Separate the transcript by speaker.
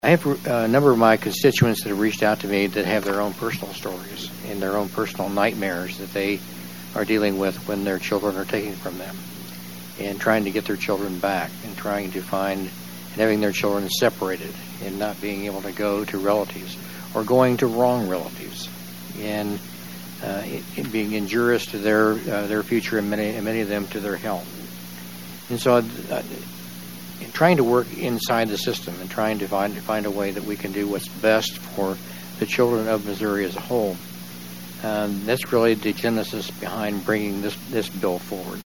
Speaker 1: I have a number of my constituents that have reached out to me that have their own personal stories and their own personal nightmares that they are dealing with when their children are taken from them, and trying to get their children back, and trying to find and having their children separated and not being able to go to relatives or going to wrong relatives, and it being injurious to their future and many of them to their health. And so trying to work inside the system and trying to find a way that we can do what's best for the children of Missouri as a whole. That's really the genesis behind bringing this bill forward.